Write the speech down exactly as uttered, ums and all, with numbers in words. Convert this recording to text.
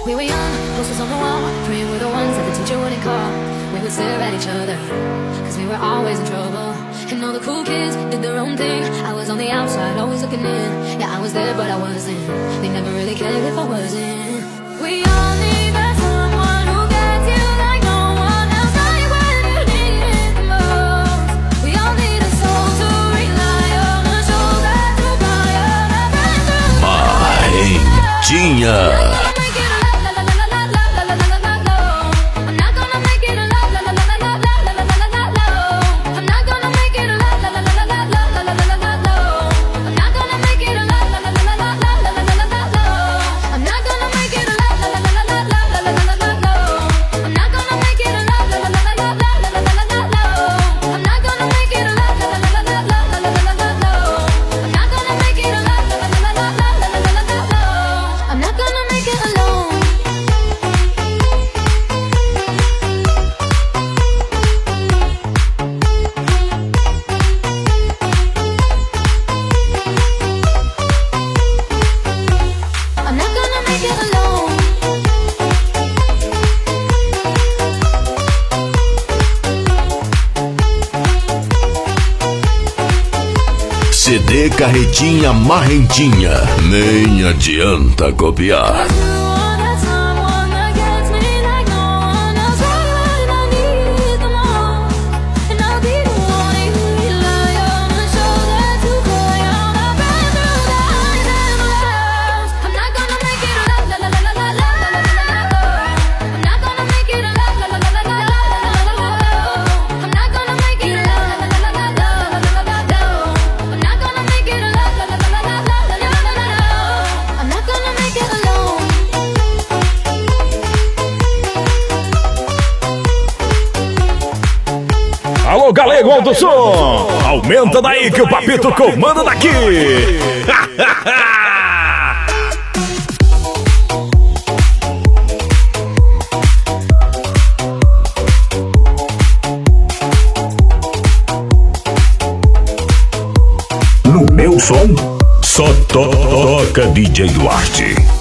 We were young, posters on the wall, praying we're the ones that the teacher wouldn't call. We would stare at each other, cause we were always in trouble. And all the cool kids did their own thing. I was on the outside, always looking in. Yeah, I was there, but I wasn't. They never really cared if I wasn't. We all need that someone who gets you like no one else, like when you need it the most. We all need a soul to rely on, a shoulder to cry on, a friend to Marrentinha. C D Carretinha Marrentinha, nem adianta copiar. Alô, Galego do Som! Aumenta daí que o Papito comanda daqui! No meu som, só to toca D J Duarte.